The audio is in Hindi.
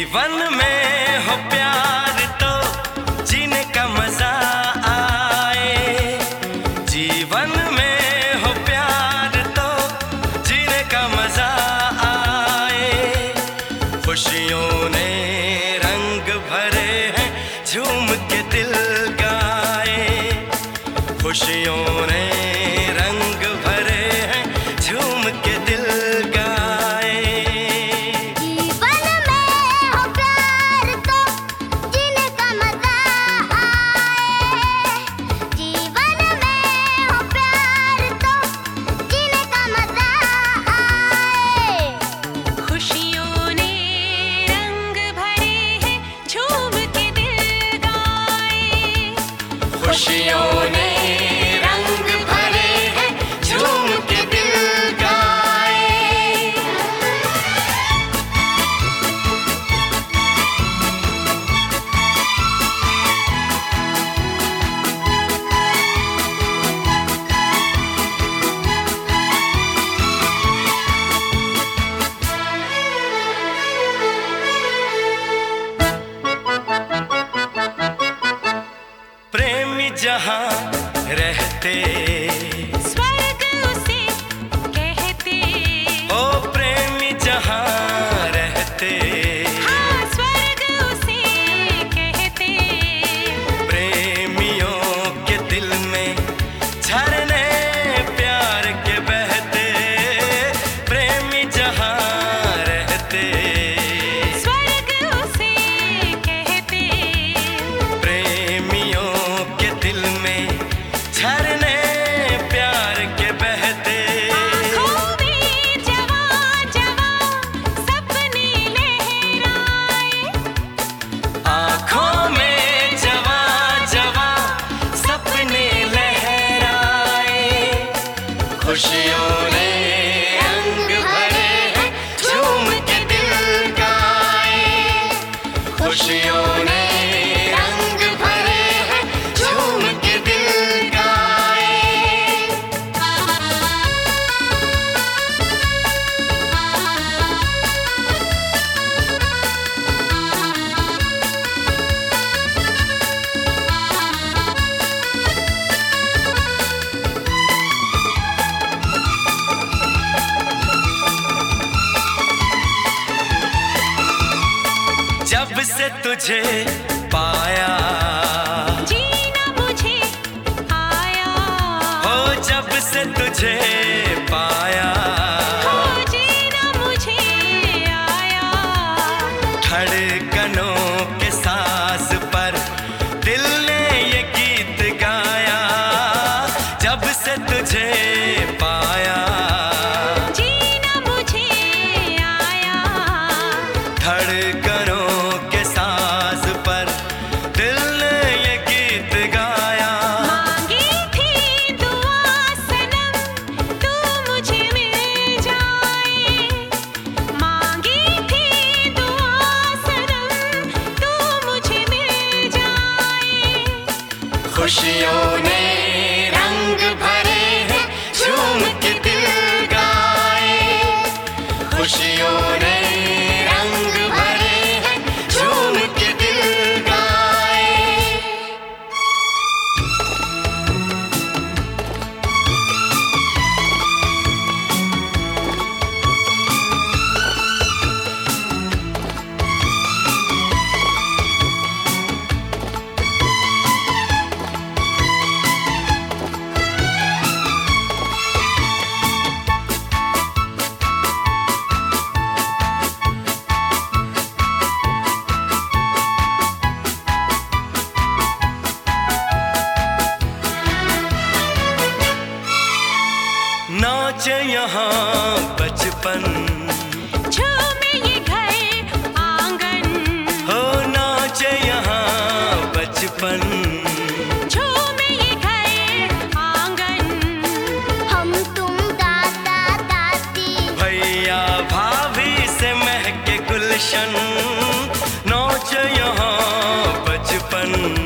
जीवन में हो प्यार तो जीने का मजा आए। जीवन में हो प्यार तो जीने का मजा आए। खुशियों ने रंग भरे हैं झूम के दिल गाए। खुशियों ने रंग भरे हैं झूम के दिल गाए। जीवन में हो प्यार तो जीने का मजा आए। जीवन में हो प्यार तो जीने का मजा आए। खुशियों ने रंग भरे हैं झूम के दिल गाए। खुशियों ने रंग भरे हैं झूम के दिल गाए। प्रेमी जहाँ रहते स्वर्ग उसे कहते। ओ प्रेमी जहाँ रहते हाँ, स्वर्ग उसे कहते। प्रेमियों के दिल में झरने प्यार के बहते। प्रेमी जहाँ रहते स्वर्ग उसे कहते। प्रेमियों के दिल में झरने प्यार के बहते। आँखों में जवां जवां सपने लहराए। आँखों में जवां जवां सपने लहराए। खुशियों ने रंग भरे हैं झूम के दिल गाए। खुशियों ने रंग भरे हैं झूम के दिल गाए। जब से तुझे पाया जीना मुझे आया। हो, जब से तुझे पाया हो, जीना मुझे आया। धड़कनों के सांस पर दिल ने ये गीत गाया। जब से तुझे पाया जीना मुझे आया। धड़कनों के सांस पर दिल ने ये गीत गाया। मांगी थी दुआ सनम तू मुझे मिल जाए। मांगी थी दुआ सनम तू मुझे मिल जाए। खुशियों ने रंग भरे हैं झूम के दिल गाए। खुशियों ने रंग भरे हैं झूम के दिल गाए। नाचे यहाँ बचपन झूमे ये घर आंगन। हो, नाचे यहाँ बचपन झूमे ये घर आंगन। हम तुम दादा दादी भैया भाभी से महके गुलशन। नाचे यहाँ बचपन